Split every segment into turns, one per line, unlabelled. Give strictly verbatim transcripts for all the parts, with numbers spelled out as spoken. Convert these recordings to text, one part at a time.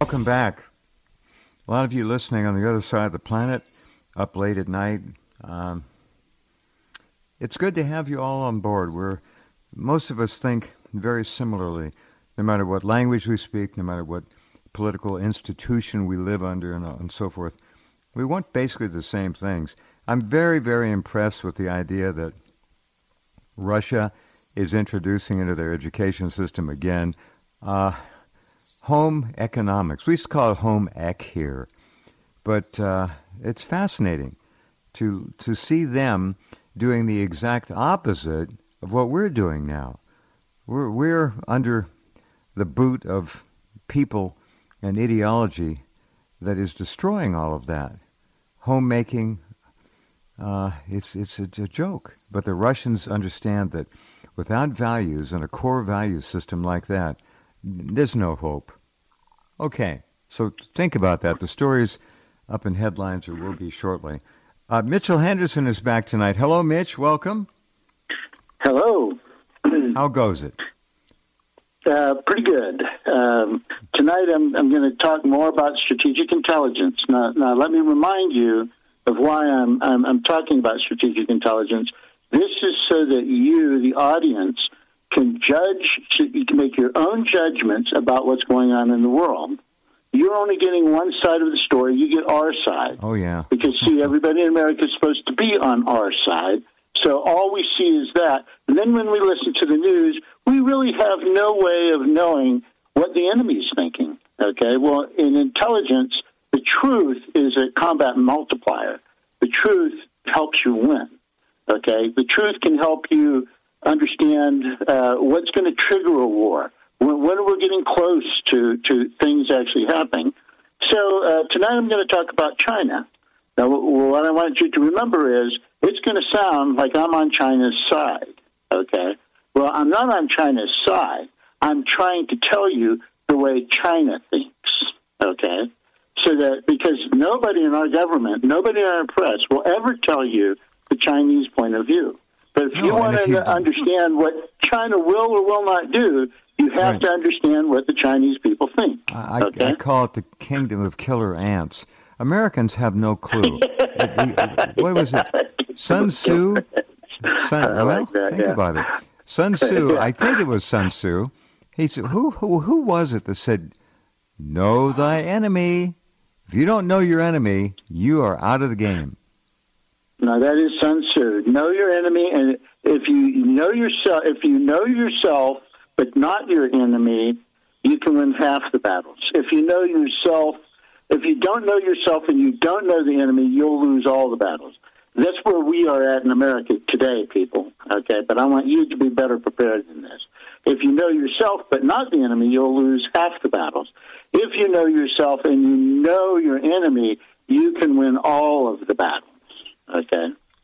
welcome back. A lot of you listening on the other side of the planet, up late at night. Um, it's good to have you all on board. We're most of us think very similarly, no matter what language we speak, no matter what political institution we live under, and, and so forth. We want basically the same things. I'm very, very impressed with the idea that Russia is introducing into their education system again uh, home economics. We used to call it home ec here, but uh, it's fascinating to to see them doing the exact opposite of what we're doing now. We're we're under the boot of people and ideology that is destroying all of that. Homemaking, uh, it's it's a, a joke. But the Russians understand that without values and a core value system like that, there's no hope. Okay, so think about that. The story's up in headlines, or will be shortly. Uh, Mitchell Henderson is back tonight. Hello, Mitch. Welcome.
Hello.
How goes it?
Uh, pretty good. Um, tonight I'm, I'm going to talk more about strategic intelligence. Now, now, let me remind you of why I'm, I'm, I'm talking about strategic intelligence. This is so that you, the audience, can judge, you can make your own judgments about what's going on in the world. You're only getting one side of the story. You get our side.
Oh, yeah.
Because, see, everybody in America is supposed to be on our side. So all we see is that. And then when we listen to the news, we really have no way of knowing what the enemy is thinking. Okay? Well, in intelligence, the truth is a combat multiplier. The truth helps you win. Okay? The truth can help you understand uh, what's going to trigger a war, when, when we're getting close to, to things actually happening. So uh, tonight I'm going to talk about China. Now, what I want you to remember is it's going to sound like I'm on China's side, okay? Well, I'm not on China's side. I'm trying to tell you the way China thinks, okay? So that, because nobody in our government, nobody in our press will ever tell you the Chinese point of view. But if
no,
you want
if
to
you
understand what China will or will not do, you have
right.
to understand what the Chinese people think.
I,
okay?
I call it the kingdom of killer ants. Americans have no clue. What was it? Sun Tzu? Sun,
I
well,
like that,
think
yeah.
about it. Sun Tzu, I think it was Sun Tzu. He said, who, who, who was it that said, know thy enemy? If you don't know your enemy, you are out of the game.
No, that is Sun Tzu. Know your enemy, and if you know yourself, if you know yourself, but not your enemy, you can win half the battles. If you know yourself, if you don't know yourself and you don't know the enemy, you'll lose all the battles. That's where we are at in America today, people. Okay, but I want you to be better prepared than this. If you know yourself, but not the enemy, you'll lose half the battles. If you know yourself and you know your enemy, you can win all of the battles. Okay,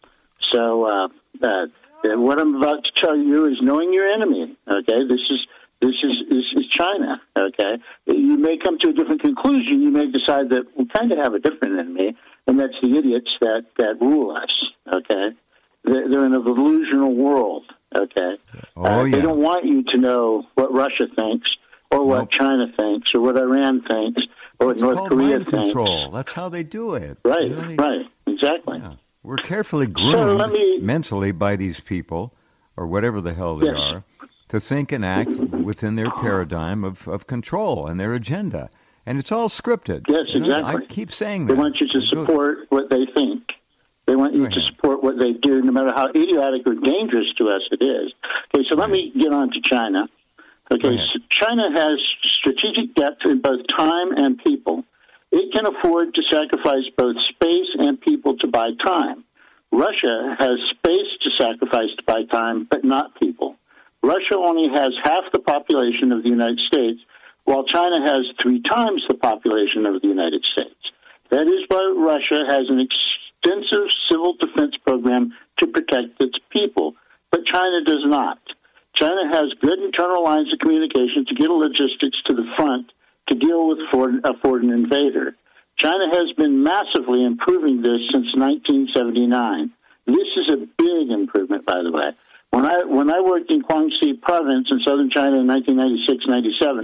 so uh, uh, what I'm about to tell you is knowing your enemy. Okay, this is this is this is China. Okay, you may come to a different conclusion. You may decide that we kind of have a different enemy, and that's the idiots that, that rule us. Okay, they're, they're in a delusional world. Okay,
oh
uh,
yeah.
They don't want you to know what Russia thinks, or what
nope.
China thinks, or what Iran thinks, or what
it's
North
called
Korea
mind
thinks.
Control. That's how they do it.
Right,
you know, they,
right, exactly.
Yeah. We're carefully groomed
so let me,
mentally by these people, or whatever the hell they
yes.
are, to think and act within their paradigm of, of control and their agenda. And it's all scripted.
Yes,
you know,
exactly.
I keep saying
they
that.
They want you to support what they think. They want you to support what they do, no matter how idiotic or dangerous to us it is. Okay, so let me get on to China. Okay, so China has strategic depth in both time and people. It can afford to sacrifice both space and people to buy time. Russia has space to sacrifice to buy time, but not people. Russia only has half the population of the United States, while China has three times the population of the United States. That is why Russia has an extensive civil defense program to protect its people, but China does not. China has good internal lines of communication to get logistics to the front to deal with foreign, a foreign invader. China has been massively improving this since nineteen seventy-nine. This is a big improvement, by the way. When I when I worked in Guangxi province in southern China in nineteen ninety-six ninety-seven,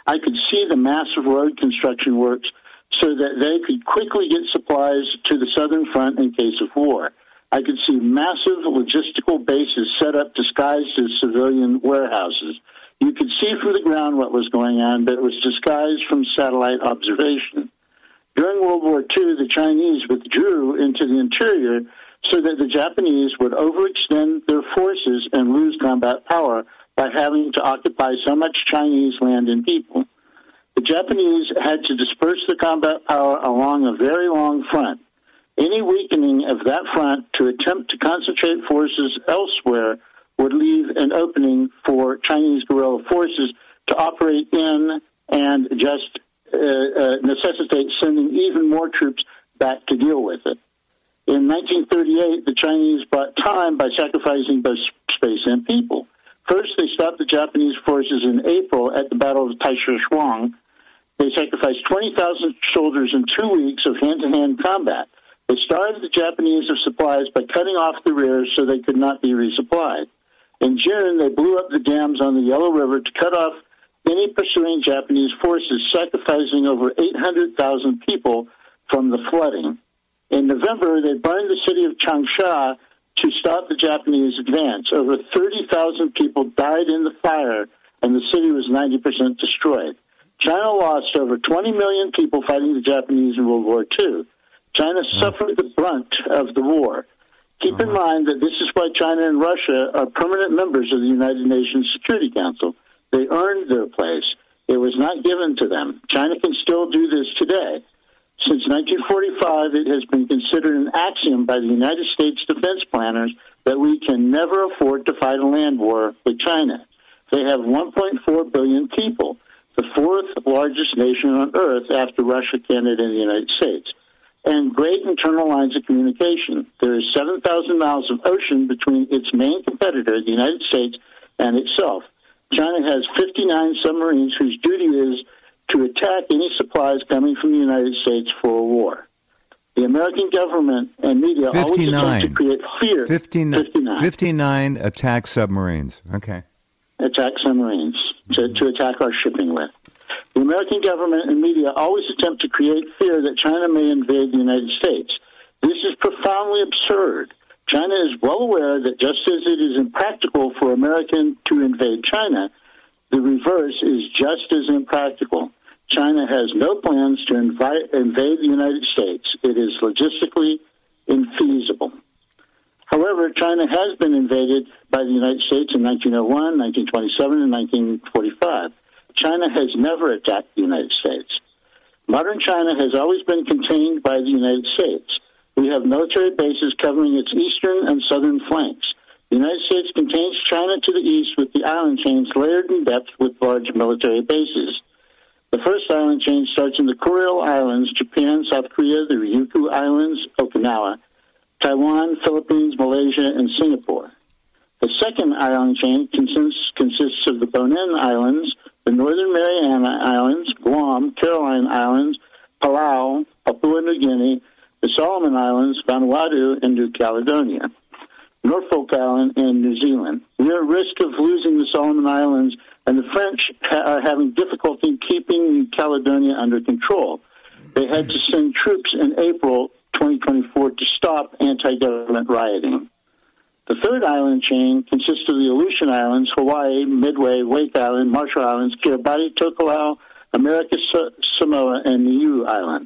I could see the massive road construction works so that they could quickly get supplies to the southern front in case of war. I could see massive logistical bases set up disguised as civilian warehouses. You could see from the ground what was going on, but it was disguised from satellite observation. During World War Two, the Chinese withdrew into the interior so that the Japanese would overextend their forces and lose combat power by having to occupy so much Chinese land and people. The Japanese had to disperse the combat power along a very long front. Any weakening of that front to attempt to concentrate forces elsewhere would leave an opening for Chinese guerrilla forces to operate in and just uh, uh, necessitate sending even more troops back to deal with it. In nineteen thirty-eight, the Chinese bought time by sacrificing both space and people. First, they stopped the Japanese forces in April at the Battle of Taishuang. They sacrificed twenty thousand soldiers in two weeks of hand-to-hand combat. They starved the Japanese of supplies by cutting off the rear so they could not be resupplied. In June, they blew up the dams on the Yellow River to cut off any pursuing Japanese forces, sacrificing over eight hundred thousand people from the flooding. In November, they burned the city of Changsha to stop the Japanese advance. Over thirty thousand people died in the fire, and the city was ninety percent destroyed. China lost over twenty million people fighting the Japanese in World War Two. China suffered the brunt of the war. Keep in mind that this is why China and Russia are permanent members of the United Nations Security Council. They earned their place. It was not given to them. China can still do this today. Since nineteen forty-five, it has been considered an axiom by the United States defense planners that we can never afford to fight a land war with China. They have one point four billion people, the fourth largest nation on Earth after Russia, Canada, and the United States, and great internal lines of communication. There is seven thousand miles of ocean between its main competitor, the United States, and itself. China has fifty-nine submarines whose duty is to attack any supplies coming from the United States for a war. The American government and media always attempt to create fear.
fifty-nine, fifty-nine. fifty-nine attack submarines. Okay.
Attack submarines to, to attack our shipping with. The American government and media always attempt to create fear that China may invade the United States. This is profoundly absurd. China is well aware that just as it is impractical for America to invade China, the reverse is just as impractical. China has no plans to invite, invade the United States. It is logistically infeasible. However, China has been invaded by the United States in nineteen oh one, nineteen twenty-seven, and nineteen forty-five. China has never attacked the United States. Modern China has always been contained by the United States. We have military bases covering its eastern and southern flanks. The United States contains China to the east with the island chains layered in depth with large military bases. The first island chain starts in the Kuril Islands, Japan, South Korea, the Ryukyu Islands, Okinawa, Taiwan, Philippines, Malaysia, and Singapore. The second island chain consists, consists of the Bonin Islands, the Northern Mariana Islands, Guam, Caroline Islands, Palau, Papua New Guinea, the Solomon Islands, Vanuatu, and New Caledonia, Norfolk Island, and New Zealand. We are at risk of losing the Solomon Islands, and the French ha- are having difficulty keeping New Caledonia under control. They had to send troops in April twenty twenty-four to stop anti-government rioting. The third island chain consists of the Aleutian Islands, Hawaii, Midway, Wake Island, Marshall Islands, Kiribati, Tokelau, America, Samoa, and Niue Island.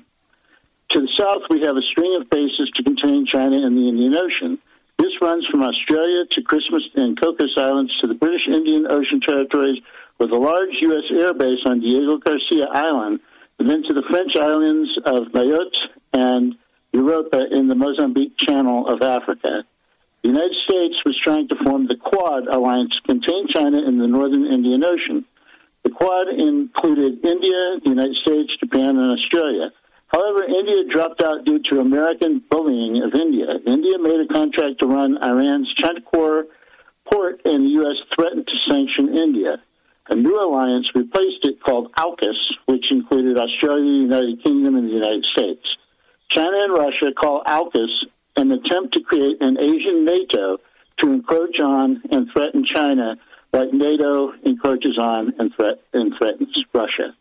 To the south, we have a string of bases to contain China and the Indian Ocean. This runs from Australia to Christmas and Cocos Islands to the British Indian Ocean territories with a large U S air base on Diego Garcia Island, and then to the French islands of Mayotte and Europa in the Mozambique Channel of Africa. The United States was trying to form the Quad alliance to contain China in the northern Indian Ocean. The Quad included India, the United States, Japan, and Australia. However, India dropped out due to American bullying of India. India made a contract to run Iran's Chandkor port, and the U S threatened to sanction India. A new alliance replaced it called AUKUS, which included Australia, the United Kingdom, and the United States. China and Russia call AUKUS an attempt to create an Asian NATO to encroach on and threaten China like NATO encroaches on and, threat, and threatens Russia.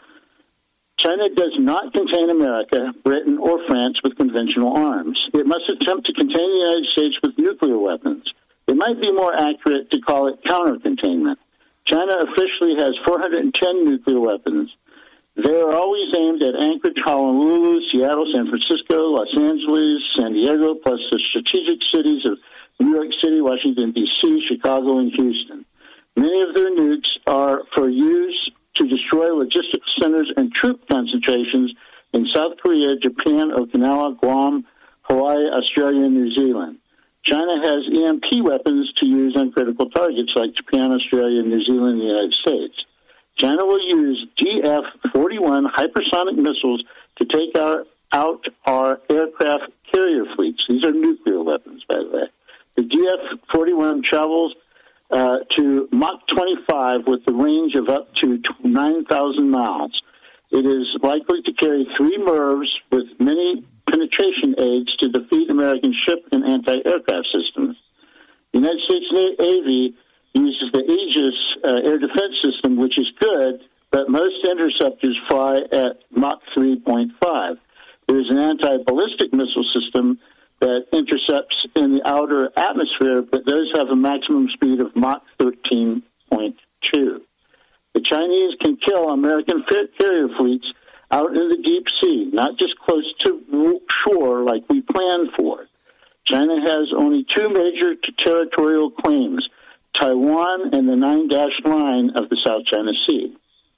China does not contain America, Britain, or France with conventional arms. It must attempt to contain the United States with nuclear weapons. It might be more accurate to call it counter-containment. China officially has four hundred ten nuclear weapons. They are always aimed at Anchorage, Honolulu, Seattle, San Francisco, Los Angeles, San Diego, plus the strategic cities of New York City, Washington, D C, Chicago, and Houston. Many of their nukes are for use to destroy logistics centers and troop concentrations in South Korea, Japan, Okinawa, Guam, Hawaii, Australia, and New Zealand. China has E M P weapons to use on critical targets like Japan, Australia, New Zealand, and the United States. China will use D F forty-one hypersonic missiles to take our, out our aircraft carrier fleets. These are nuclear weapons, by the way. The D F forty-one travels uh, to Mach twenty-five with the range of up to nine thousand miles. It is likely to carry three M I R Vs with many penetration aids to defeat American ship and anti-aircraft systems. The United States Navy uses the Aegis uh, air defense system, which is good, but most interceptors fly at Mach three point five. There's an anti-ballistic missile system that intercepts in the outer atmosphere, but those have a maximum speed of Mach thirteen point two. The Chinese can kill American carrier fleets out in the deep sea, not just close to shore like we planned for. China has only two major territorial claims, Taiwan and the nine-dash line of the South China Sea.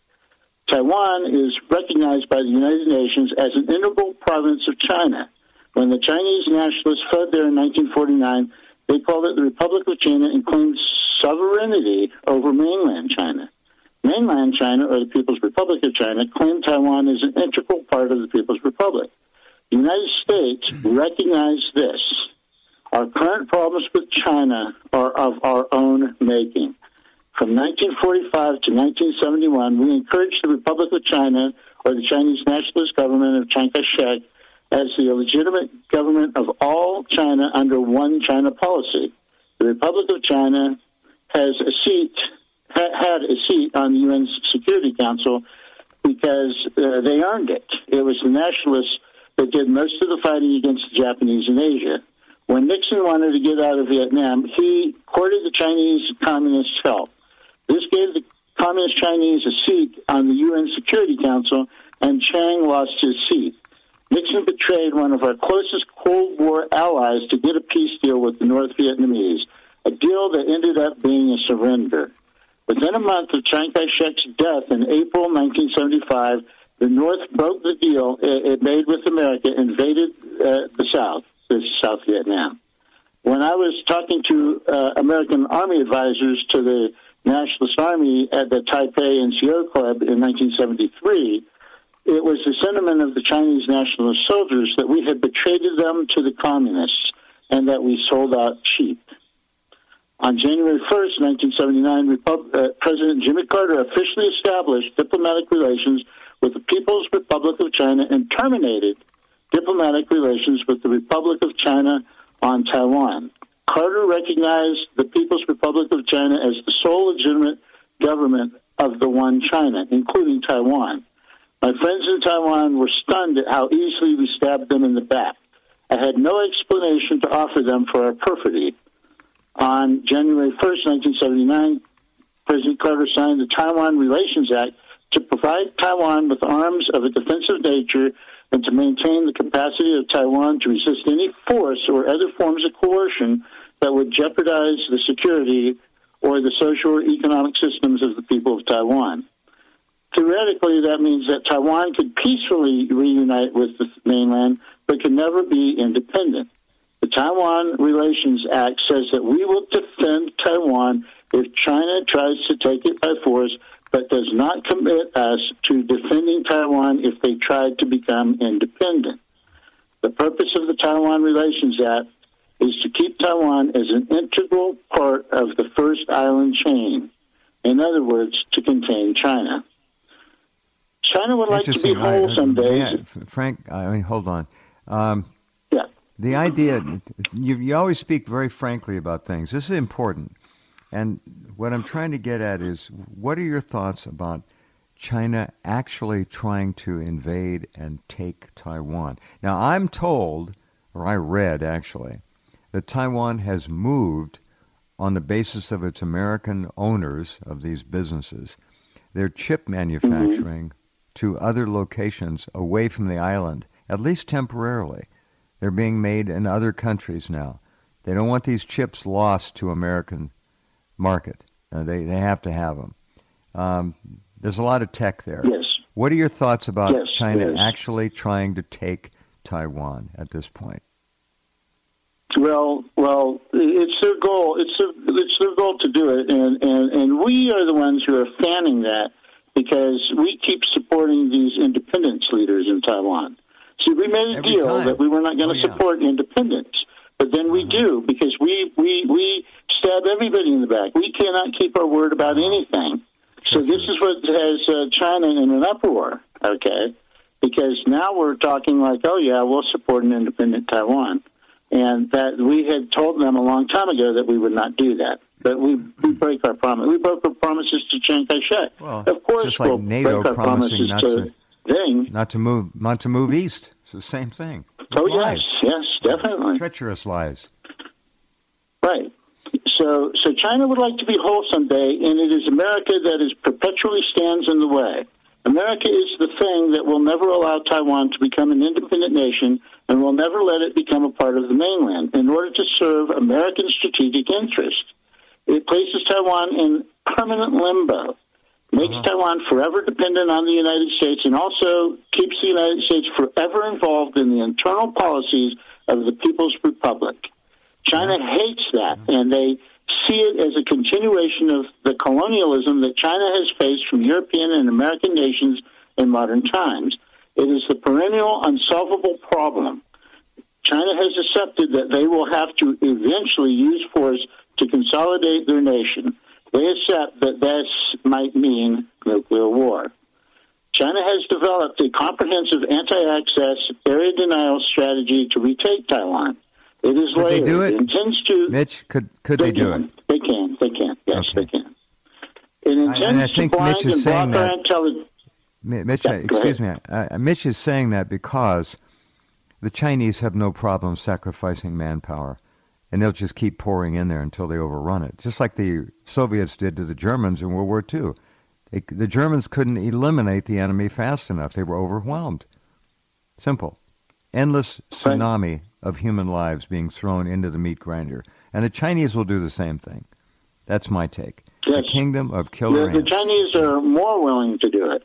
Taiwan is recognized by the United Nations as an integral province of China. When the Chinese nationalists fled there in nineteen forty-nine, they called it the Republic of China and claimed sovereignty over mainland China. Mainland China, or the People's Republic of China, claimed Taiwan as an integral part of the People's Republic. The United States recognized this. Our current problems with China are of our own making. From nineteen forty-five to nineteen seventy-one, we encouraged the Republic of China, or the Chinese nationalist government of Chiang Kai-shek, as the legitimate government of all China under one China policy. The Republic of China has a seat, ha- had a seat on the U N Security Council because uh, they earned it. It was the nationalists that did most of the fighting against the Japanese in Asia. When Nixon wanted to get out of Vietnam, he courted the Chinese communists' help. This gave the communist Chinese a seat on the U N Security Council, and Chiang lost his seat. Nixon betrayed one of our closest Cold War allies to get a peace deal with the North Vietnamese, a deal that ended up being a surrender. Within a month of Chiang Kai-shek's death in April nineteen seventy-five, the North broke the deal it made with America, invaded uh, the South, this South Vietnam. When I was talking to uh, American Army advisors to the Nationalist Army at the Taipei N C O Club in nineteen seventy-three, it was the sentiment of the Chinese nationalist soldiers that we had betrayed them to the communists and that we sold out cheap. On January first, nineteen seventy-nine, Repub- uh, President Jimmy Carter officially established diplomatic relations with the People's Republic of China and terminated diplomatic relations with the Republic of China on Taiwan. Carter recognized the People's Republic of China as the sole legitimate government of the one China, including Taiwan. My friends in Taiwan were stunned at how easily we stabbed them in the back. I had no explanation to offer them for our perfidy. On January first, nineteen seventy-nine, President Carter signed the Taiwan Relations Act to provide Taiwan with arms of a defensive nature and to maintain the capacity of Taiwan to resist any force or other forms of coercion that would jeopardize the security or the social or economic systems of the people of Taiwan. Theoretically, that means that Taiwan could peacefully reunite with the mainland, but can never be independent. The Taiwan Relations Act says that we will defend Taiwan if China tries to take it by force, but does not commit us to defending Taiwan if they tried to become independent. The purpose of the Taiwan Relations Act is to keep Taiwan as an integral part of the first island chain. In other words, to contain China. China would like to be whole someday.
Yeah, Frank, I mean, hold on. Um,
yeah.
The idea, you, you always speak very frankly about things. This is important. And what I'm trying to get at is, what are your thoughts about China actually trying to invade and take Taiwan? Now, I'm told, or I read actually, that Taiwan has moved on the basis of its American owners of these businesses, their chip manufacturing mm-hmm. to other locations away from the island, at least temporarily. They're being made in other countries now. They don't want these chips lost to American market. Uh, they they have to have them. Um, there's a lot of tech there.
Yes.
What are your thoughts about
yes,
China
yes.
actually trying to take Taiwan at this point?
Well, well, it's their goal. It's their, it's their goal to do it, and, and, and we are the ones who are fanning that because we keep supporting these independence leaders in Taiwan. See, we made a
Every
deal
time.
that we were not going to
oh, yeah.
support independence, but then we uh-huh. do because we, we, we stab everybody in the back. We cannot keep our word about uh-huh. anything. So this is what has uh, China in an uproar, okay? Because now we're talking like, oh, yeah, we'll support an independent Taiwan. And that we had told them a long time ago that we would not do that. But we, we break our promise. We broke our promises to Chiang Kai-shek.
Well,
of course,
just like
we'll
NATO
break our promises
not
to Deng.
Not to move, not to move east. It's the same thing. It's
oh
lies.
yes, yes, definitely.
Treacherous lies.
Right. So, so China would like to be whole someday, and it is America that is perpetually stands in the way. America is the thing that will never allow Taiwan to become an independent nation and will never let it become a part of the mainland in order to serve American strategic interests. It places Taiwan in permanent limbo, makes uh-huh. Taiwan forever dependent on the United States, and also keeps the United States forever involved in the internal policies of the People's Republic. China uh-huh. hates that, uh-huh. and they see it as a continuation of the colonialism that China has faced from European and American nations in modern times. It is the perennial, unsolvable problem. China has accepted that they will have to eventually use force to consolidate their nation. They accept that this might mean nuclear war. China has developed a comprehensive anti-access, area denial strategy to retake Taiwan. It is
could
layered.
They do it?
It intends to.
Mitch, could could they,
they
do
can.
it?
They can. They can. Yes,
okay.
they can. It intends
I, and I think
to blind
Mitch is
and
saying
block our
that.
intelligence.
Mitch,
yeah,
excuse me. Uh, Mitch is saying that because the Chinese have no problem sacrificing manpower, and they'll just keep pouring in there until they overrun it, just like the Soviets did to the Germans in World War Two. They, the Germans couldn't eliminate the enemy fast enough. They were overwhelmed. Simple. Endless tsunami right. of human lives being thrown into the meat grinder. And the Chinese will do the same thing. That's my take.
Yes.
The kingdom of killer
the,
ants.
The Chinese are more willing to do it.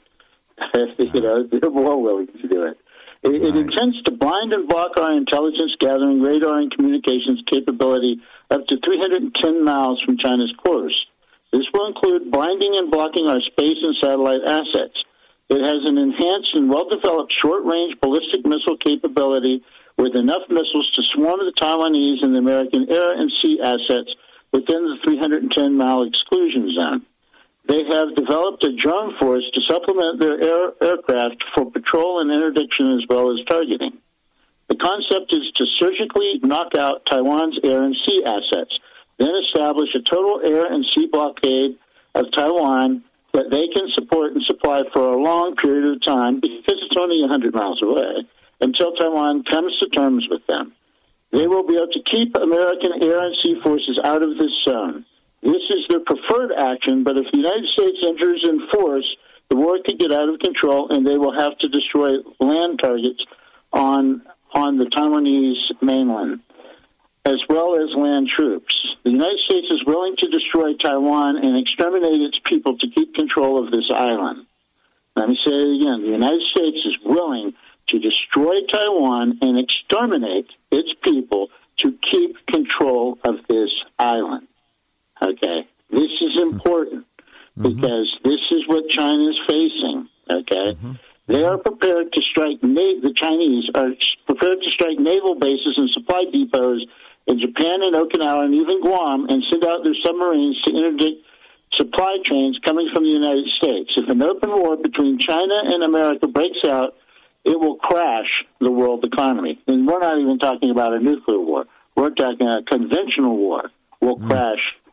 you know, they're more willing to do it. It, right. it intends to blind and block our intelligence gathering, radar, and communications capability up to three hundred ten miles from China's course. This will include blinding and blocking our space and satellite assets. It has an enhanced and well-developed short-range ballistic missile capability with enough missiles to swarm the Taiwanese and the American air and sea assets within the three hundred ten mile exclusion zone. They have developed a drone force to supplement their air, aircraft for patrol and interdiction as well as targeting. The concept is to surgically knock out Taiwan's air and sea assets, then establish a total air and sea blockade of Taiwan that they can support and supply for a long period of time because it's only one hundred miles away until Taiwan comes to terms with them. They will be able to keep American air and sea forces out of this zone. This is their preferred action, but if the United States enters in force, the war could get out of control and they will have to destroy land targets on on the Taiwanese mainland, as well as land troops. The United States is willing to destroy Taiwan and exterminate its people to keep control of this island. Let me say it again. The United States is willing to destroy Taiwan and exterminate its people to keep control of this island. Okay? This is important mm-hmm. because this is what China is facing. Okay? Mm-hmm. They are prepared to strike, na- the Chinese are prepared to strike naval bases and supply depots in Japan and Okinawa and even Guam and send out their submarines to interdict supply trains coming from the United States. If an open war between China and America breaks out, it will crash the world economy. And we're not even talking about a nuclear war. We're talking a conventional war will mm. crash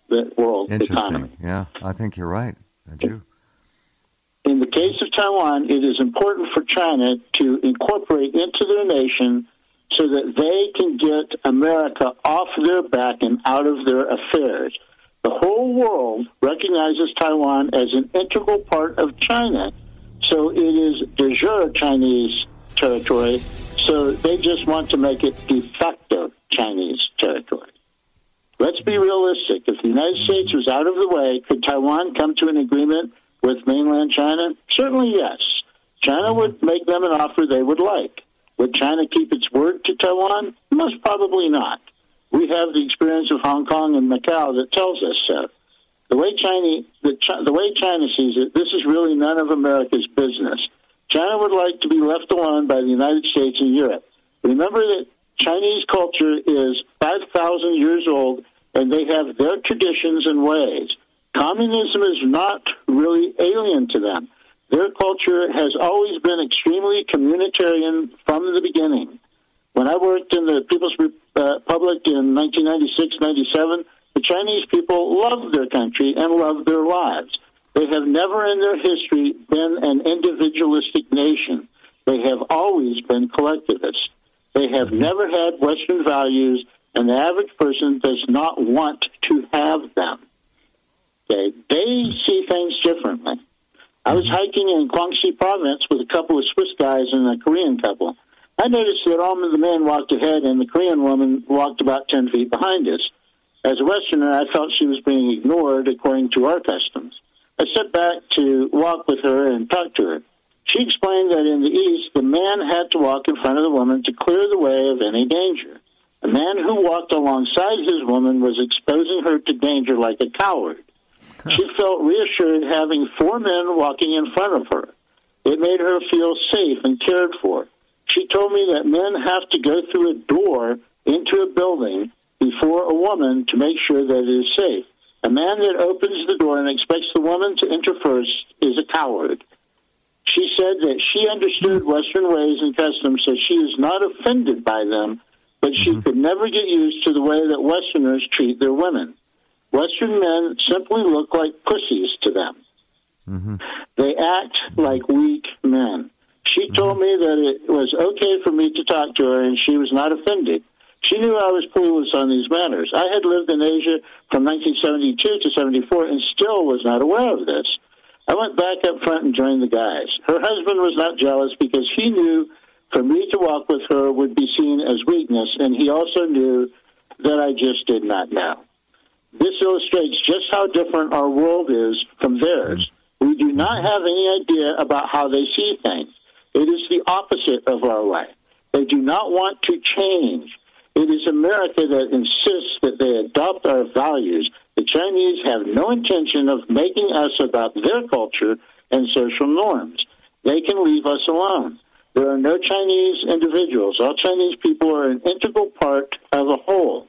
the world
Interesting.
economy.
Yeah, I think you're right. I do.
In the case of Taiwan, it is important for China to incorporate into their nation so that they can get America off their back and out of their affairs. The whole world recognizes Taiwan as an integral part of China, so it is de jure Chinese territory, so they just want to make it de facto Chinese territory. Let's be realistic. If the United States was out of the way, could Taiwan come to an agreement with mainland China? Certainly yes. China would make them an offer they would like. Would China keep its word to Taiwan? Most probably not. We have the experience of Hong Kong and Macau that tells us so. The way China, the, the way China sees it, this is really none of America's business. China would like to be left alone by the United States and Europe. Remember that Chinese culture is five thousand years old, and they have their traditions and ways. Communism is not really alien to them. Their culture has always been extremely communitarian from the beginning. When I worked in the People's Republic in nineteen ninety-six ninety-seven, the Chinese people loved their country and loved their lives. They have never in their history been an individualistic nation. They have always been collectivist. They have never had Western values, and the average person does not want to have them. Okay? They see things differently. I was hiking in Guangxi province with a couple of Swiss guys and a Korean couple. I noticed that all of the men walked ahead and the Korean woman walked about ten feet behind us. As a Westerner, I felt she was being ignored according to our customs. I stepped back to walk with her and talk to her. She explained that in the East, the man had to walk in front of the woman to clear the way of any danger. A man who walked alongside his woman was exposing her to danger like a coward. She felt reassured having four men walking in front of her. It made her feel safe and cared for. She told me that men have to go through a door into a building before a woman to make sure that it is safe. A man that opens the door and expects the woman to enter first is a coward. She said that she understood Western ways and customs, so she is not offended by them, but she mm-hmm. could never get used to the way that Westerners treat their women. Western men simply look like pussies to them. Mm-hmm. They act like weak men. She mm-hmm. told me that it was okay for me to talk to her, and she was not offended. She knew I was clueless on these matters. I had lived in Asia from nineteen seventy-two to seventy-four and still was not aware of this. I went back up front and joined the guys. Her husband was not jealous because he knew for me to walk with her would be seen as weakness, and he also knew that I just did not know. This illustrates just how different our world is from theirs. We do not have any idea about how they see things. It is the opposite of our way. They do not want to change. It is America that insists that they adopt our values. The Chinese have no intention of making us about their culture and social norms. They can leave us alone. There are no Chinese individuals. All Chinese people are an integral part of a whole.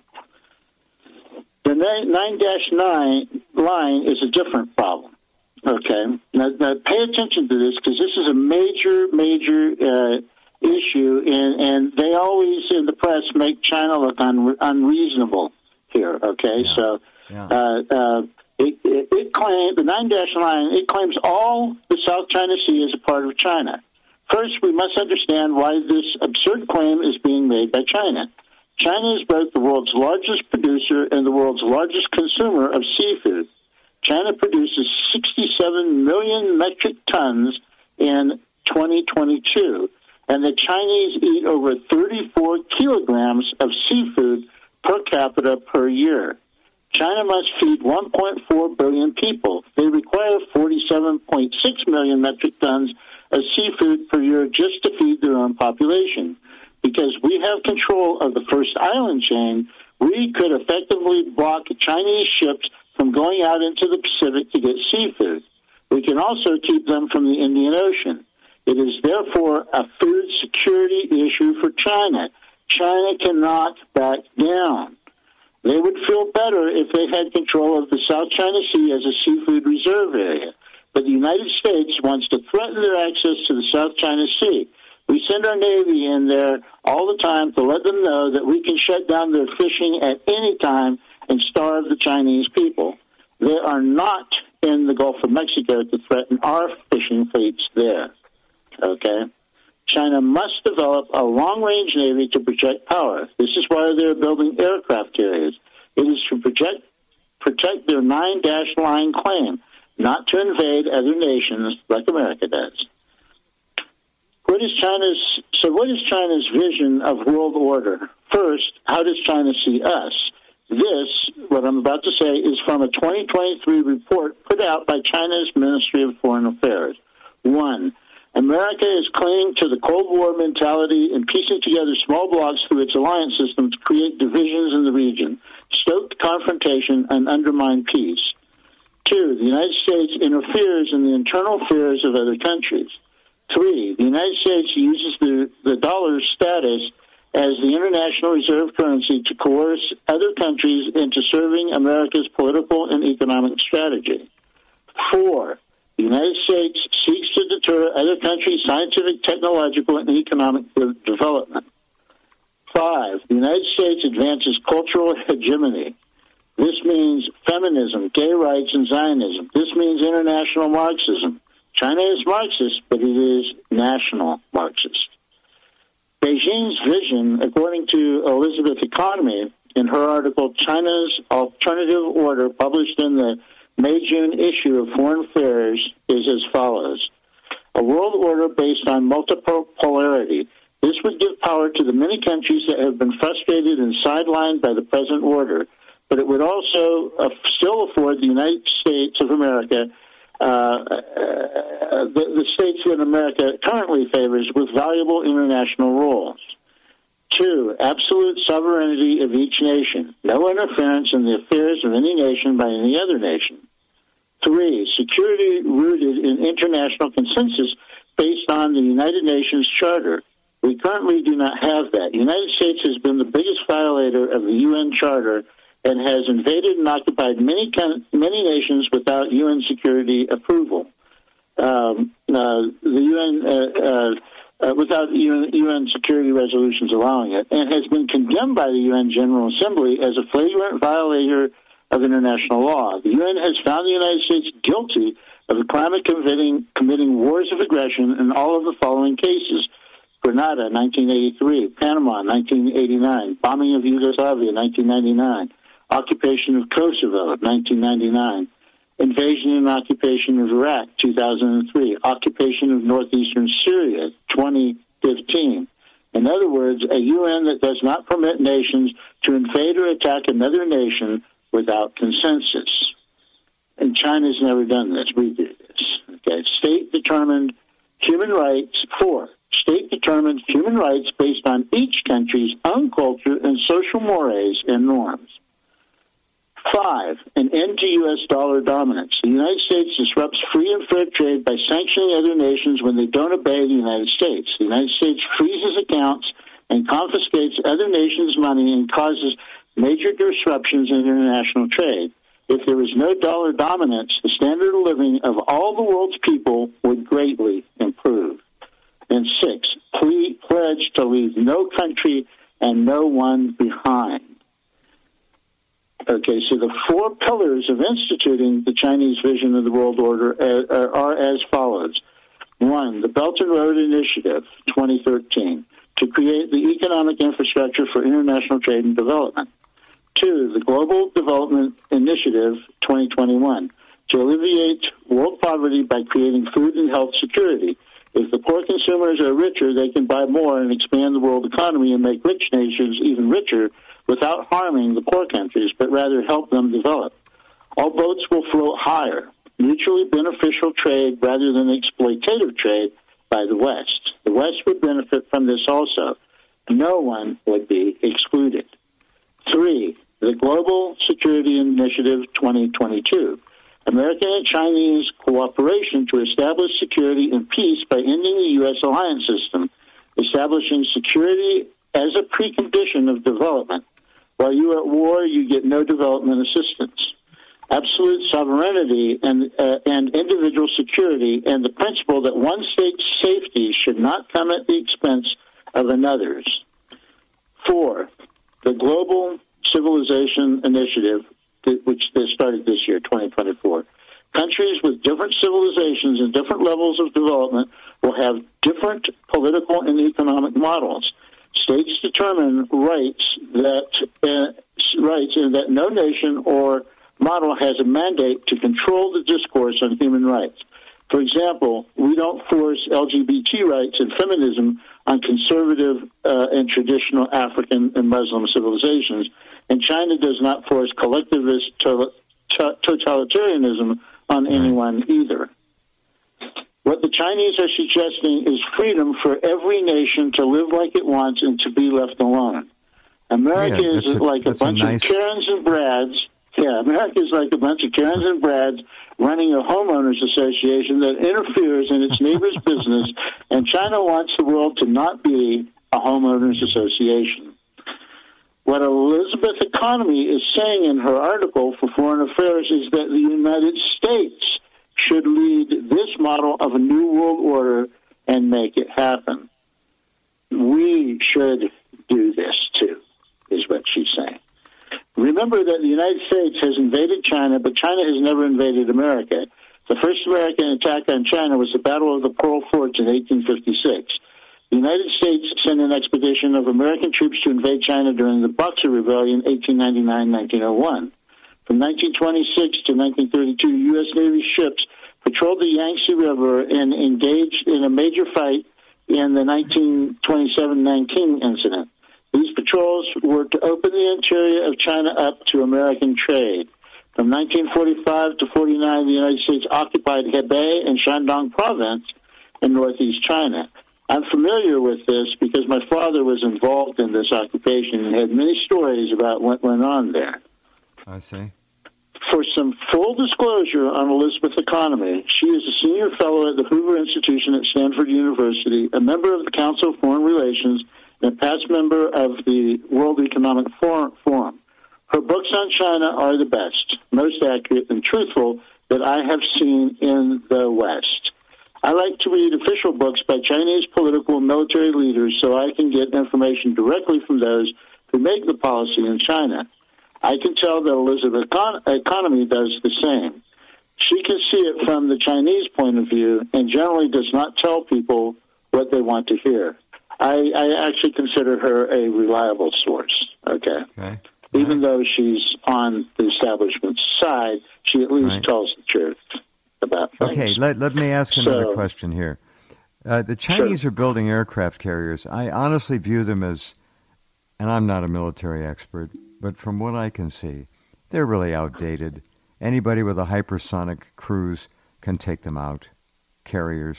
The nine dash nine line is a different problem. Okay? Now, now pay attention to this because this is a major, major uh, issue, and, and they always in the press make China look un, unreasonable here. Okay? Yeah. So yeah. Uh, uh, it, it, it claims, the nine dash line, it claims all the South China Sea is a part of China. First, we must understand why this absurd claim is being made by China. China is both the world's largest producer and the world's largest consumer of seafood. China produces sixty-seven million metric tons in twenty twenty-two, and the Chinese eat over thirty-four kilograms of seafood per capita per year. China must feed one point four billion people. They require forty-seven point six million metric tons of seafood per year just to feed their own population. Because we have control of the first island chain, we could effectively block Chinese ships from going out into the Pacific to get seafood. We can also keep them from the Indian Ocean. It is therefore a food security issue for China. China cannot back down. They would feel better if they had control of the South China Sea as a seafood reserve area. But the United States wants to threaten their access to the South China Sea. We send our Navy in there all the time to let them know that we can shut down their fishing at any time and starve the Chinese people. They are not in the Gulf of Mexico to threaten our fishing fleets there. Okay? China must develop a long-range navy to project power. This is why they're building aircraft carriers. It is to project, protect their nine-dash line claim, not to invade other nations like America does. What is China's, so what is China's vision of world order? First, how does China see us? This, what I'm about to say, is from a twenty twenty-three report put out by China's Ministry of Foreign Affairs. One, America is clinging to the Cold War mentality and piecing together small blocks through its alliance system to create divisions in the region, stoke confrontation, and undermine peace. Two, the United States interferes in the internal affairs of other countries. Three, the United States uses the, the dollar's status as the international reserve currency to coerce other countries into serving America's political and economic strategy. Four, the United States seeks to deter other countries' scientific, technological, and economic de- development. Five, the United States advances cultural hegemony. This means feminism, gay rights, and Zionism. This means international Marxism. China is Marxist, but it is national Marxist. Beijing's vision, according to Elizabeth Economy, in her article, China's Alternative Order, published in the May-June issue of Foreign Affairs, is as follows. A world order based on multipolarity. This would give power to the many countries that have been frustrated and sidelined by the present order, but it would also uh, still afford the United States of America Uh, uh, the, the states that America currently favors with valuable international roles. Two, absolute sovereignty of each nation. No interference in the affairs of any nation by any other nation. Three, security rooted in international consensus based on the United Nations Charter. We currently do not have that. The United States has been the biggest violator of the U N Charter and has invaded and occupied many many nations without U N security approval. Um, uh, the U N uh, uh, uh, without U N, U N security resolutions allowing it, and has been condemned by the U N General Assembly as a flagrant violator of international law. The U N has found the United States guilty of the crime of committing, committing wars of aggression in all of the following cases: Grenada, nineteen eighty-three; Panama, nineteen eighty-nine; bombing of Yugoslavia, nineteen ninety-nine. Occupation of Kosovo, nineteen ninety-nine. Invasion and occupation of Iraq, two thousand three. Occupation of northeastern Syria, twenty fifteen. In other words, a U N that does not permit nations to invade or attack another nation without consensus. And China's never done this. We do this. Okay. State-determined human rights. Four, state-determined human rights based on each country's own culture and social mores and norms. Five, an end to U S dollar dominance. The United States disrupts free and fair trade by sanctioning other nations when they don't obey the United States. The United States freezes accounts and confiscates other nations' money and causes major disruptions in international trade. If there was no dollar dominance, the standard of living of all the world's people would greatly improve. And six, ple- pledge to leave no country and no one behind. Okay, so the four pillars of instituting the Chinese vision of the world order are, are as follows. One, the Belt and Road Initiative, twenty thirteen, to create the economic infrastructure for international trade and development. Two, the Global Development Initiative, twenty twenty-one, to alleviate world poverty by creating food and health security. If the poor consumers are richer, they can buy more and expand the world economy and make rich nations even richer without harming the poor countries, but rather help them develop. All boats will float higher. Mutually beneficial trade rather than exploitative trade by the West. The West would benefit from this also. No one would be excluded. Three, the Global Security Initiative twenty twenty-two. American and Chinese cooperation to establish security and peace by ending the U S alliance system, establishing security as a precondition of development. While you are at war, you get no development assistance. Absolute sovereignty and, uh, and individual security, and the principle that one state's safety should not come at the expense of another's. Four, the Global Civilization Initiative, which they started this year, twenty twenty-four. Countries with different civilizations and different levels of development will have different political and economic models. States determine rights that uh, rights and that no nation or model has a mandate to control the discourse on human rights. For example, we don't force L G B T rights and feminism on conservative uh, and traditional African and Muslim civilizations, and China does not force collectivist to- to- totalitarianism on anyone either. What the Chinese are suggesting is freedom for every nation to live like it wants and to be left alone. America yeah, is a, like a bunch a nice... of Karens and Brads. Yeah, America is like a bunch of Karens and Brads running a homeowners association that interferes in its neighbor's business, and China wants the world to not be a homeowners association. What Elizabeth Economy is saying in her article for Foreign Affairs is that the United States should lead this model of a new world order and make it happen. We should do this too, is what she's saying. Remember that the United States has invaded China, but China has never invaded America. The first American attack on China was the Battle of the Pearl Forts in eighteen fifty-six. The United States sent an expedition of American troops to invade China during the Boxer Rebellion, eighteen ninety-nine to nineteen oh one. From nineteen twenty-six to nineteen thirty-two, U S. Navy ships patrolled the Yangtze River and engaged in a major fight in the nineteen twenty-seven Nanking incident. These patrols were to open the interior of China up to American trade. From nineteen forty-five to forty-nine, the United States occupied Hebei and Shandong province in northeast China. I'm familiar with this because my father was involved in this occupation and had many stories about what went on there.
I see.
For some full disclosure on Elizabeth Economy, she is a senior fellow at the Hoover Institution at Stanford University, a member of the Council of Foreign Relations, and a past member of the World Economic Forum. Her books on China are the best, most accurate, and truthful that I have seen in the West. I like to read official books by Chinese political and military leaders so I can get information directly from those who make the policy in China. I can tell that Elizabeth Economy does the same. She can see it from the Chinese point of view and generally does not tell people what they want to hear. I, I actually consider her a reliable source, okay?
Okay.
Even
right.
though she's on the establishment's side, she at least right. tells the truth about things.
Okay, let, let me ask another
so,
question here. Uh, the Chinese
sure.
are building aircraft carriers. I honestly view them as, and I'm not a military expert, but from what I can see, they're really outdated. Anybody with a hypersonic cruise can take them out. Carriers,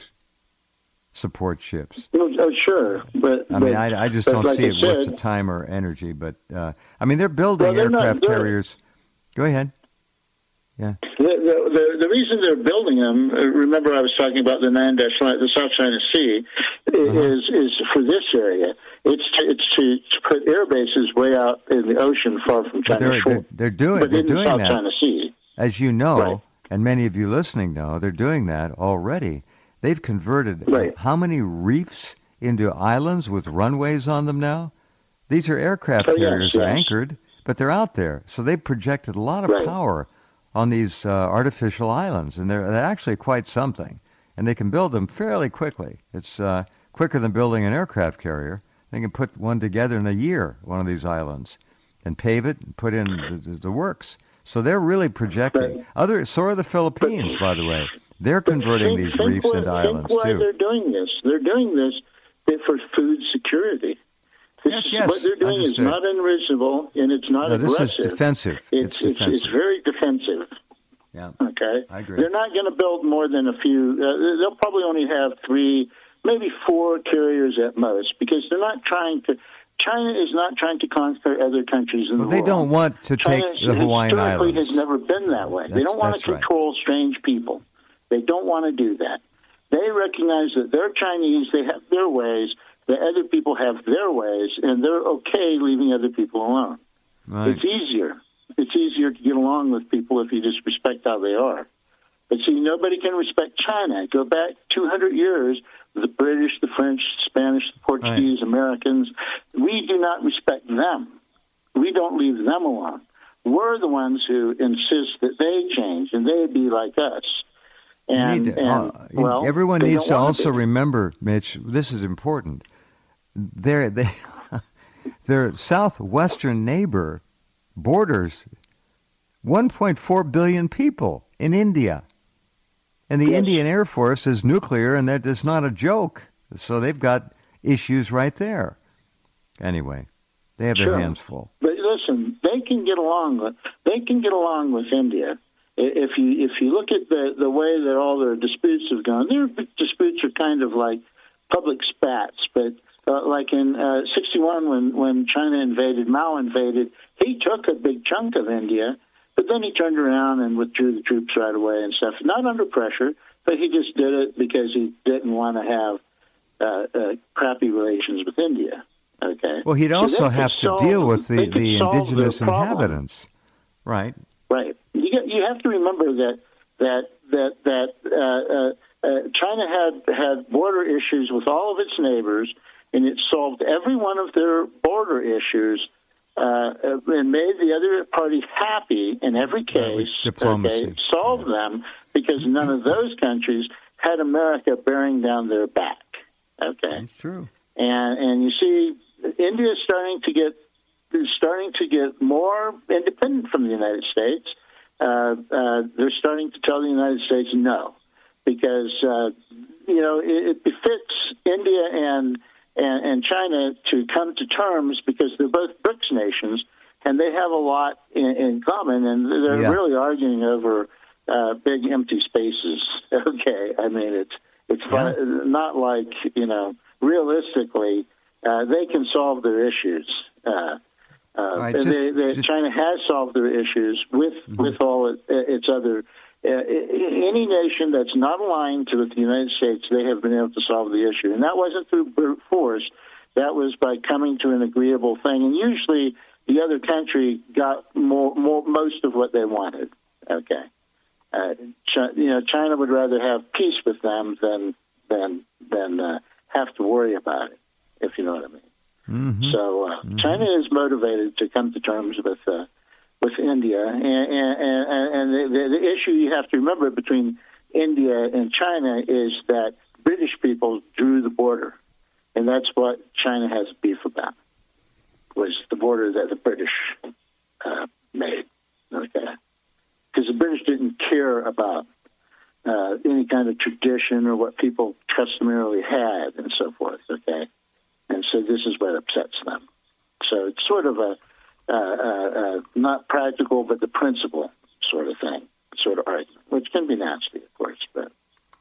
support ships.
Oh, oh sure. But,
I
but,
mean, I, I just don't
like
see it
said,
worth the time or energy. But, uh, I mean, they're building
well, they're
aircraft
not, they're,
carriers. Go ahead. Yeah.
The, the, the, the reason they're building them, remember I was talking about the nine dash line, the South China Sea, uh-huh. is is for this area. It's to, it's to, to put air bases way out in the ocean far from China
they're,
shore.
They're, they're doing,
but
they're
in
doing
the South
that.
China Sea.
As you know,
right.
and many of you listening know, they're doing that already. They've converted
right.
how many reefs into islands with runways on them now? These are aircraft
oh,
carriers
yes,
are
yes.
anchored, but they're out there. So they've projected a lot of
right.
power on these uh, artificial islands, and they're, they're actually quite something. And they can build them fairly quickly. It's uh, quicker than building an aircraft carrier. They can put one together in a year, one of these islands, and pave it and put in the, the, the works. So they're really projecting.
But,
Other, so are the Philippines,
but,
by the way. They're converting
think,
these
think
reefs
why,
into islands,
think why
too.
they're doing this. They're doing this for food security. This
yes,
is,
yes.
What they're doing
Understood.
is not unreasonable, and it's not
no,
aggressive.
This is defensive.
It's,
it's defensive.
It's, it's very defensive.
Yeah.
Okay.
I agree.
They're not going to build more than a few. Uh, they'll probably only have three, maybe four carriers at most, because they're not trying to. China is not trying to conquer other countries in
well,
the
they
world.
don't want to
China
take the Hawaiian
historically
Islands.
has never been that way.
That's,
they don't want to
right.
control strange people. They don't want to do that. They recognize that they're Chinese. They have their ways. The other people have their ways, and they're okay leaving other people alone.
Right.
It's easier. It's easier to get along with people if you just respect how they are. But see, nobody can respect China. Go back two hundred years, the British, the French, the Spanish, the Portuguese, right. Americans. We do not respect them. We don't leave them alone. We're the ones who insist that they change and they be like us. And,
need to,
and
uh,
well,
everyone needs to also
be.
remember, Mitch, this is important. Their, they, their southwestern neighbor borders one point four billion people in India. And the
yes.
Indian Air Force is nuclear, and that is not a joke. So they've got issues right there. Anyway, they have
sure.
their hands full.
But listen, they can get along with they can get along with India. If you if you look at the, the way that all their disputes have gone, their disputes are kind of like public spats. But uh, like in uh, sixty-one, when, when China invaded, Mao invaded, he took a big chunk of India, but then he turned around and withdrew the troops right away and stuff. Not under pressure, but he just did it because he didn't want to have uh, uh, crappy relations with India. Okay.
Well, he'd also
so
have to
solve,
deal with the, the indigenous inhabitants, right?
Right. You get, you have to remember that that that that uh, uh, uh, China had had border issues with all of its neighbors, and it solved every one of their border issues uh, and made the other party happy in every case.
Diplomacy.
Okay, solved yeah. them because none of those countries had America bearing down their back. Okay,
that's true.
And and you see, India is starting to get starting to get more independent from the United States. Uh, uh, they're starting to tell the United States no, because uh, you know it, it befits India and, and and China to come to terms because they're both BRICS nations and they have a lot in, in common, and they're
yeah.
really arguing over uh, big empty spaces. Okay, I mean it's it's yeah. not like you know realistically uh, they can solve their issues. Uh, Uh,
right,
just, they, they,
just,
China has solved their issues with mm-hmm. with all it, its other. Uh, any nation that's not aligned to the United States, they have been able to solve the issue, and that wasn't through brute force. That was by coming to an agreeable thing, and usually the other country got more, more most of what they wanted. Okay, uh, Ch- you know, China would rather have peace with them than than than uh, have to worry about it, if you know what I mean.
Mm-hmm.
So uh, mm-hmm. China is motivated to come to terms with uh, with India, and, and, and, and the, the, the issue you have to remember between India and China is that British people drew the border, and that's what China has beef about, was the border that the British uh, made. Okay, because the British didn't care about uh, any kind of tradition or what people customarily had and so forth. Okay. And so this is what upsets them. So it's sort of a uh, uh, uh, not practical, but the principle sort of thing, sort of argument, which can be nasty, of course. But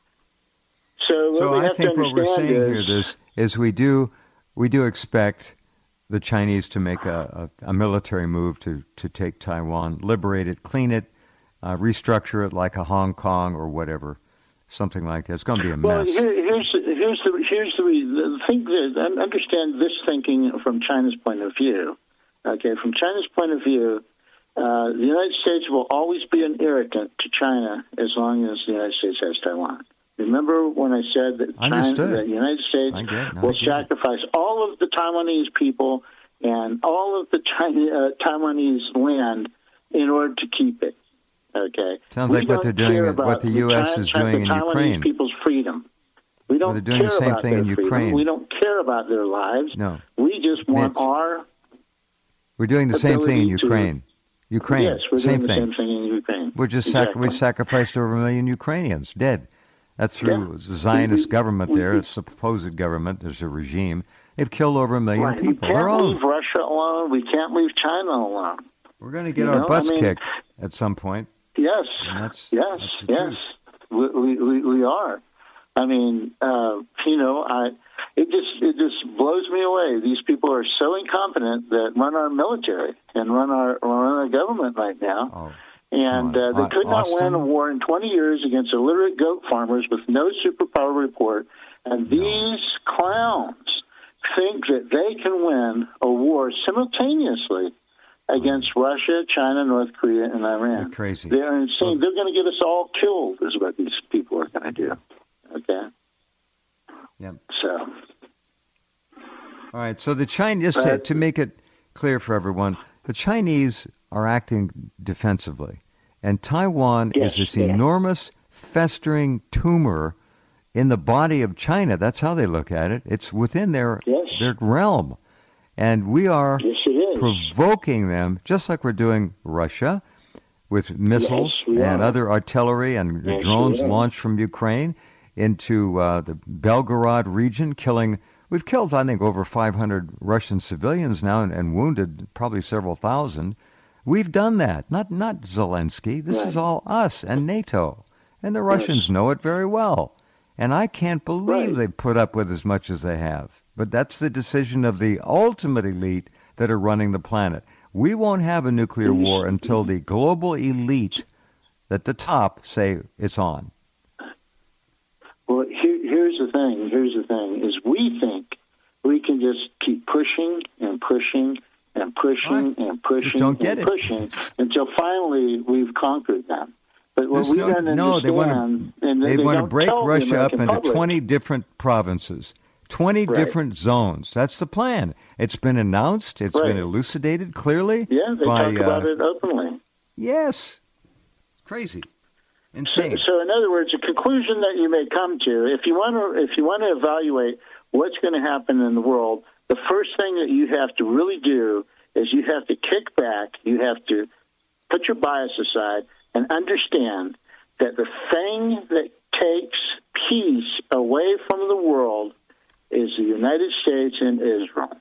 so,
so
what we
I
have
think
to
what we're saying
is,
here is, is we do we do expect the Chinese to make a, a, a military move to, to take Taiwan, liberate it, clean it, uh, restructure it like a Hong Kong or whatever. Something like that. It's going to be a
well,
mess.
Here, here's here's the here's the, the thing that understand this thinking from China's point of view. Okay, from China's point of view, uh, the United States will always be an irritant to China as long as the United States has Taiwan. Remember when I said that China, the United States no, will sacrifice all of the Taiwanese people and all of the China, uh, Taiwanese land in order to keep it. Okay.
Sounds like what they're doing, what the U S
China,
is doing in
Taiwanese
Ukraine.
People's freedom. We don't
well, they're doing
care
the same
about
thing
their
in Ukraine.
freedom. We don't care about their lives.
No.
We just want
Mitch,
our.
We're doing the same thing in Ukraine.
To,
Ukraine.
Yes, we're
same
doing the
thing.
same thing in Ukraine.
We're just
exactly.
sac- we sacrificed over a million Ukrainians dead. That's through
yeah.
the Zionist
we,
government
we,
there,
we,
a supposed government. There's a regime. They've killed over a million
right.
people.
We
Their
can't
own.
leave Russia alone. We can't leave China alone.
We're going to get
you
our
know?
butts
I mean,
kicked at some point.
Yes,
that's,
yes,
that's
yes. We, we we are. I mean, uh, you know, I it just it just blows me away. These people are so incompetent that run our military and run our run our government right now.
Oh,
and uh, they could not
Austin?
win a war in twenty years against illiterate goat farmers with no superpower report. And
no.
these clowns think that they can win a war simultaneously against Russia, China, North Korea, and Iran.
They're crazy.
They're insane. Well, they're going to get us all killed, is what these people are going to do. Okay?
Yep.
So.
All right. So the Chinese, just to, to make it clear for everyone, the Chinese are acting defensively. And Taiwan
yes,
is this
yeah.
enormous festering tumor in the body of China. That's how they look at it. It's within their
yes.
their realm. And we are
yes, it is.
provoking them, just like we're doing Russia, with missiles
yes,
and
are.
other artillery and
yes,
drones launched from Ukraine into uh, the Belgorod region, killing, we've killed, I think, over five hundred Russian civilians now and, and wounded probably several thousand. We've done that, not not Zelensky. This
right.
is all us and NATO. And the Russians yes. know it very well. And I can't believe
right.
they put up with as much as they have. But that's the decision of the ultimate elite that are running the planet. We won't have a nuclear war until the global elite at the top say it's on.
Well, here, here's the thing. Here's the thing, is we think we can just keep pushing and pushing and pushing
I
and pushing
don't get
and
it.
pushing until finally we've conquered them. But what
There's
we
no,
don't
no,
understand,
they want to,
and they,
they
they
want to
don't
break
tell the
Russia up
American
into
public.
twenty different provinces, twenty
Right.
different zones. That's the plan. It's been announced. It's
Right.
been elucidated clearly.
Yeah, they
by,
talk about
uh,
it openly.
Yes. Crazy.
So,
Insane.
so, in other words, a conclusion that you may come to, if you want to, if you want to evaluate what's going to happen in the world, the first thing that you have to really do is you have to kick back. You have to put your bias aside and understand that the thing that takes peace away from the world is the United States and Israel.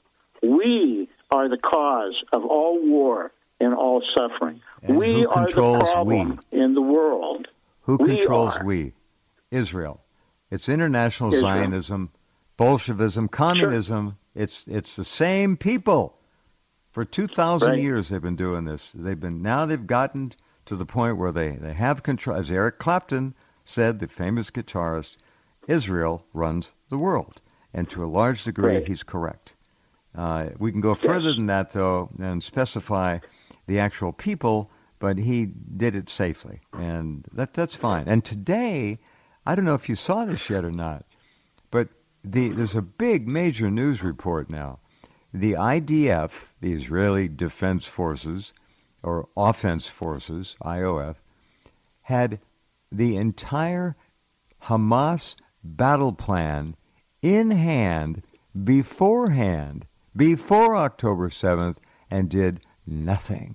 We are the cause of all war and all suffering.
And
we
who
are the
controls
problem
we?
in the world.
Who
we
controls
are.
we? Israel. It's international
Israel.
Zionism, Bolshevism, communism. Sure. It's it's the same people. For two thousand
right.
years they've been doing this. They've been now they've gotten to the point where they, they have control. As Eric Clapton said, the famous guitarist, Israel runs the world. And to a large degree,
right.
he's correct. Uh, we can go further
yes.
than that, though, and specify the actual people, but he did it safely. And that that's fine. And today, I don't know if you saw this yet or not, but the, there's a big major news report now. The I D F, the Israeli Defense Forces, or Offense Forces, I O F, had the entire Hamas battle plan in hand beforehand, before October seventh, and did nothing.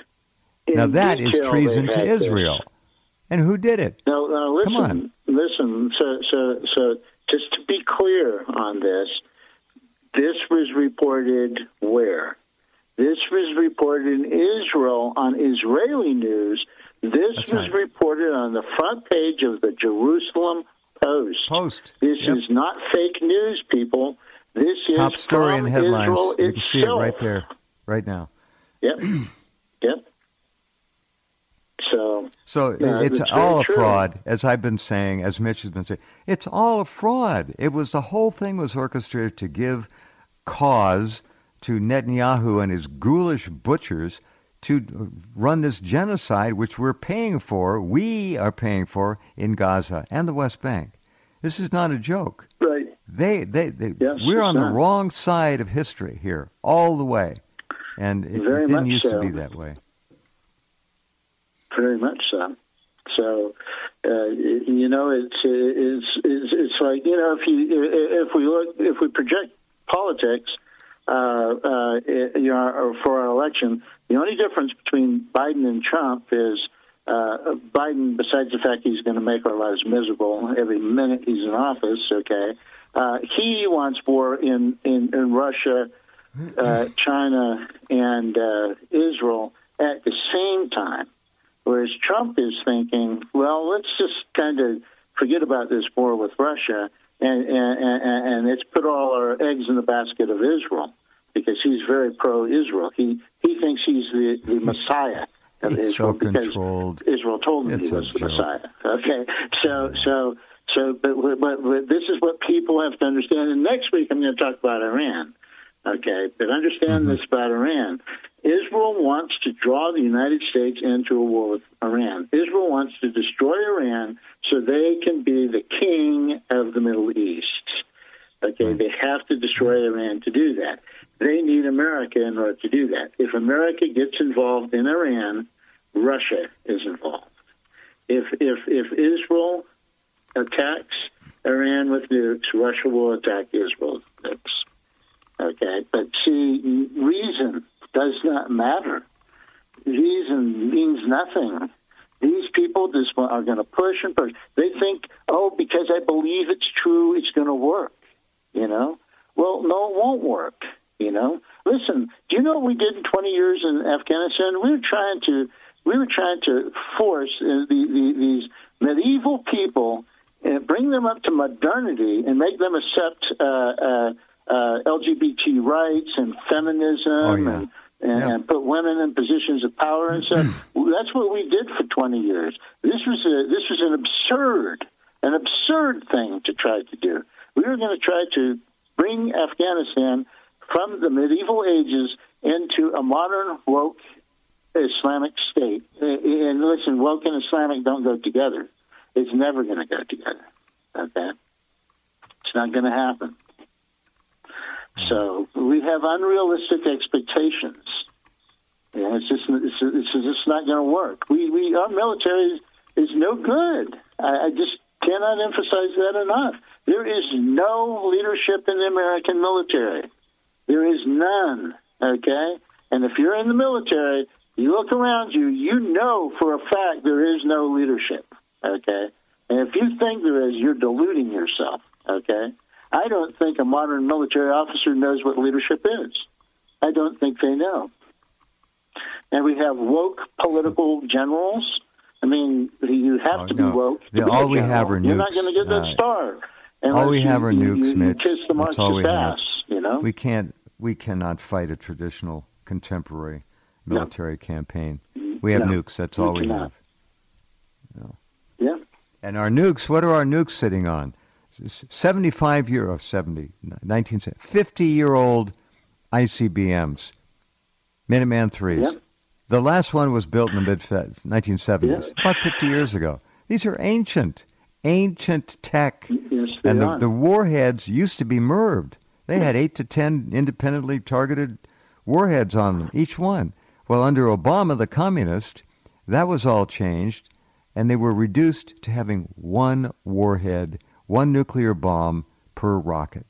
In
now that is
detail,
treason to
this.
Israel. And who did it?
Now, now listen,
Come on.
listen. So, so, so, just to be clear on this, this was reported where? This was reported in Israel on Israeli news. This
That's
was
right.
reported on the front page of the Jerusalem Post.
Post.
This
Yep.
is not fake news, people. This
Top
is
story
from
in headlines.
Israel
You
itself.
can see it right there, right now.
Yep. Yep. So,
So
yeah,
it's
that's
all
very
a
true.
fraud, as I've been saying, as Mitch has been saying. It's all a fraud. It was the whole thing was orchestrated to give cause to Netanyahu and his ghoulish butchers to run this genocide, which we're paying for, we are paying for in Gaza and the West Bank. This is not a joke.
Right.
They, they, they
Yes,
we're
it's
on the
not.
wrong side of history here, all the way, and it,
Very
it didn't
much
used
so.
to be that way.
Very much so. So, uh, you know, it's, it's it's it's like, you know, if you if we look if we project politics, uh, uh, you know, for our election, the only difference between Biden and Trump is uh, Biden, besides the fact he's going to make our lives miserable every minute he's in office. Okay, uh, he wants war in in, in Russia, uh, China, and uh, Israel at the same time. Whereas Trump is thinking, well, let's just kind of forget about this war with Russia and, and, and, and let's put all our eggs in the basket of Israel, because he's very pro-Israel. He he thinks he's the, the Messiah of
He's
Israel
so
because
controlled.
Israel told him
It's
he
a
was the
joke.
Messiah. Okay, so so so, but, but, but this is what people have to understand. And next week I'm going to talk about Iran. Okay, but understand
Mm-hmm.
this about Iran. Israel wants to draw the United States into a war with Iran. Israel wants to destroy Iran so they can be the king of the Middle East. Okay,
Right.
they have to destroy Iran to do that. they need America in order to do that. If America gets involved in Iran, Russia is involved. If if if Israel attacks Iran with nukes, Russia will attack Israel with nukes. Okay, but see, reason does not matter. Reason means nothing. These people just are going to push and push. They think, oh, because I believe it's true, it's going to work. You know? Well, no, it won't work. You know? Listen, do you know what we did in twenty years in Afghanistan? We were trying to we were trying to force uh, the, the, these medieval people and bring them up to modernity and make them accept uh, uh, uh, L G B T rights and feminism
oh, yeah.
and, and,
yeah.
and put women in positions of power and stuff. That's what we did for twenty years. This was a, this was an absurd, an absurd thing to try to do. We were going to try to bring Afghanistan from the medieval ages into a modern, woke Islamic state. And listen, woke and Islamic don't go together. It's never going to go together. Okay? It's not going to happen. So we have unrealistic expectations. Yeah, it's just it's, it's just not going to work. We we our military is, is no good. I, I just cannot emphasize that enough. There is no leadership in the American military. There is none. Okay, and if you're in the military, you look around you, you know for a fact there is no leadership. Okay, and if you think there is, you're deluding yourself. Okay. I don't think a modern military officer knows what leadership is. I don't think they know. And we have woke political generals. I mean, you have
oh,
to
no.
be woke. To
yeah,
be
all we
general.
have are nukes.
You're not going to get that
uh,
star.
All we
you,
have are
you,
nukes,
you,
Mitch.
You kiss the
That's all we
Marxist
have.
ass, you know?
We can't. We cannot fight a traditional contemporary military no. campaign. We have
no,
nukes. That's all we
cannot.
have. No.
Yeah.
And our nukes. What are our nukes sitting on? seventy-five year or seventy, nineteen, fifty year old I C B Ms, Minuteman threes.
Yep.
The last one was built in the mid nineteen seventies,
Yep.
about fifty years ago. These are ancient, ancient tech.
Yes, they
and the,
are.
the warheads used to be M I R V'd. They had eight to ten independently targeted warheads on them, each one. Well, under Obama, the communist, that was all changed, and they were reduced to having one warhead, one nuclear bomb per rocket.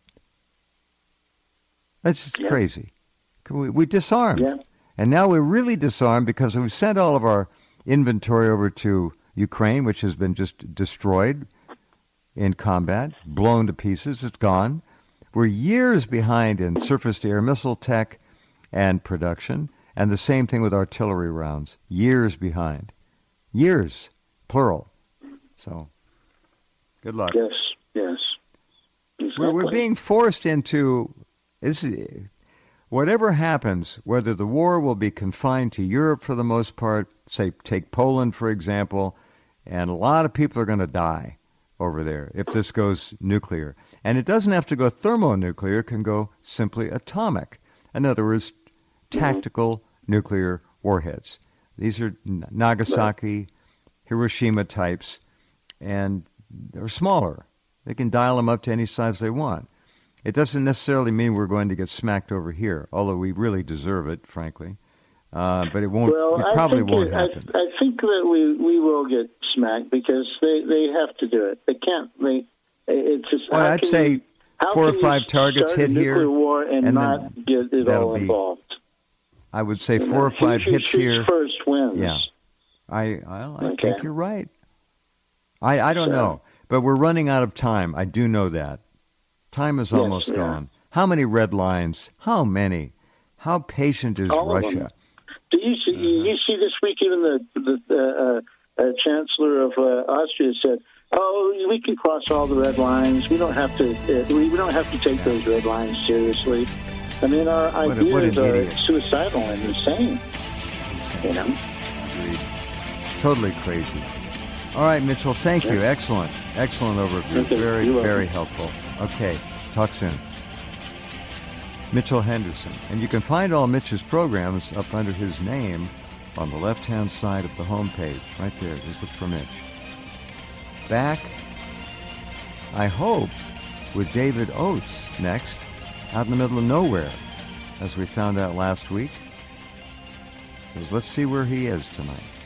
That's just
yeah.
crazy. We, we disarmed.
Yeah.
And now we're really disarmed because we've sent all of our inventory over to Ukraine, which has been just destroyed in combat, blown to pieces. It's gone. We're years behind in surface-to-air missile tech and production, and the same thing with artillery rounds. Years behind. Years, plural. So, good luck.
Yes, yes. Exactly.
We're, we're being forced into this. Whatever happens, whether the war will be confined to Europe for the most part, say take Poland for example, and a lot of people are going to die over there if this goes nuclear. And it doesn't have to go thermonuclear, it can go simply atomic. In other words, tactical mm-hmm. nuclear warheads. These are Nagasaki, right. Hiroshima types, and they're smaller. They can dial them up to any size they want. It doesn't necessarily mean we're going to get smacked over here, although we really deserve it, frankly. Uh, but it won't.
Well,
it probably
I think
won't
it,
happen.
I, I think that we, we will get smacked because they, they have to do it. They can't. They it's just.
Well, I'd say
you,
four or five targets hit here,
nuclear war and,
and
not get it all
be,
involved.
I would say
you
four
know,
or five
who, who
hits
shoots
here.
First wins.
Yeah, I I, I
okay.
think you're right. I I don't
so,
know, but we're running out of time. I do know that. Time is
yes,
almost
yeah.
gone. How many red lines? How many? How patient is
all
Russia?
Do you see? Uh-huh. You see this week even the the uh, uh, Chancellor of uh, Austria said, "Oh, we can cross all the red lines. We don't have to. Uh, we, we don't have to take those red lines seriously." I mean, our
what
ideas
a, what
are suicidal and insane. You know.
Agreed. Totally crazy. All right, Mitchell. Thank you.
Yeah.
Excellent. Excellent overview.
Okay,
very
you're
very
welcome.
helpful. Okay. Talk soon. Mitchell Henderson. And you can find all Mitch's programs up under his name on the left-hand side of the homepage. Right there. Just look for Mitch. Back, I hope, with David Oates next, out in the middle of nowhere. as we found out last week. Because let's see where he is tonight.